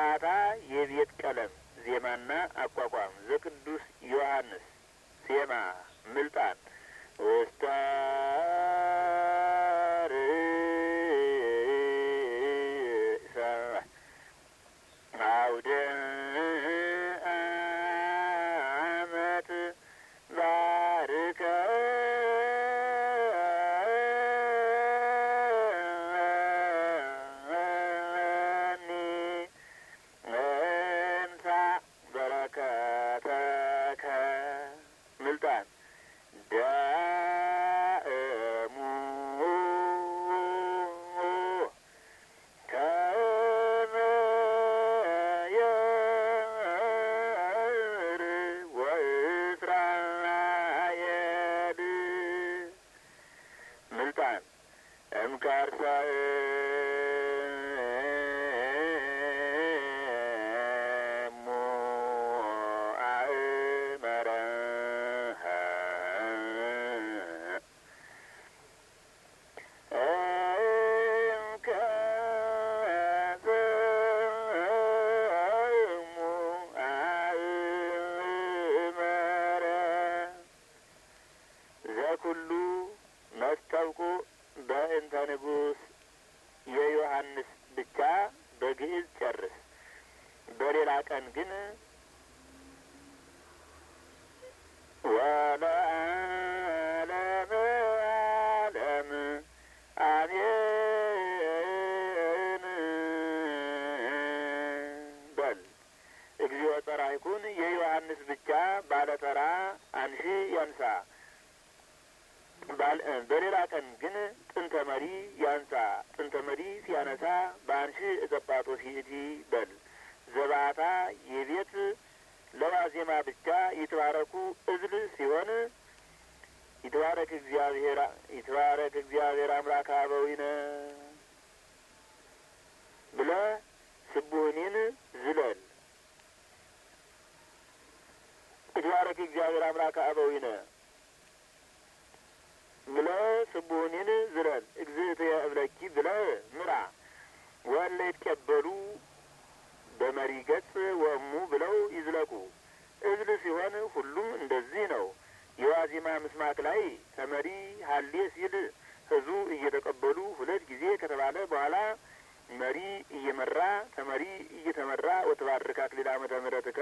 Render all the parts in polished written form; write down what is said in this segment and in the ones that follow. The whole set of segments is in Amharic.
ዘባታ የቤት ቀለም ዜማና አቋቋም ዘቅዱስ ዮሐንስ ዜማ ምልጣን ወስታር አውደ አመት ባርከ ዘኩሉ መስጠብቁ በእንተ ንጉሥ የዮሐንስ ብቻ በግዕዝ ጨርስ። በሌላ ቀን ግን ወለዓለመ ዓለም አሜን በል። እግዚኦ ጸራይኩን የዮሐንስ ብቻ ባለተራ አንሺ ያንሳ። በሌላ ቀን ግን ጥንተ መሪ ያንሳ። ጥንተ መሪ ሲያነሳ በአንሺ እጸጳጦ ሲእቲ በል። ዘባታ የቤት ለዋዜማ ብቻ ይትባረኩ እዝል ሲሆን ይትባረክ እግዚአብሔር አምላከ አበዊነ ብለ ስቡህኒን ዝለል። ይትባረክ እግዚአብሔር አምላከ አበዊነ ብለ ስቡህኒን ዝለል። እግዝእትየ እብለኪ ብለ ምራ። ወለ ይትቀበሉ በመሪ ገጽ ወእሙ ብለው ይዝለቁ። እዝል ሲሆን ሁሉም እንደዚህ ነው። የዋዜማ ምስማክ ላይ ተመሪ ሀሌ ሲል ህዝቡ እየተቀበሉ ሁለት ጊዜ ከተባለ በኋላ መሪ እየመራ ተመሪ እየተመራ ወተባርክ አክሊለ ዓመተ ምሕረትከ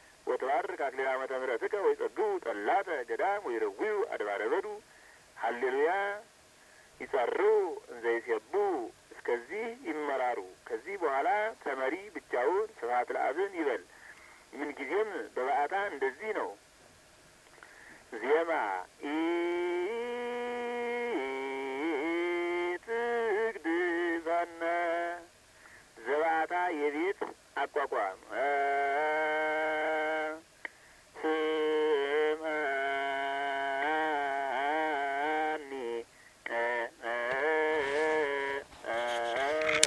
ወይጸግቡ ጠላተ ገዳም ወይረዊዩ አድባረ በዱ ሀሌሉያ ይጸሩ እንዘ ይሴቡ እስከዚህ ይመራሩ። ከዚህ በኋላ ተመሪ ብቻውን ስብሐት ለአብን ይበል። ምን ጊዜም በበዓታ እንደዚህ ነው። ዜማ ኢትግድዛነ ዘበዓታ የቤት አቋቋም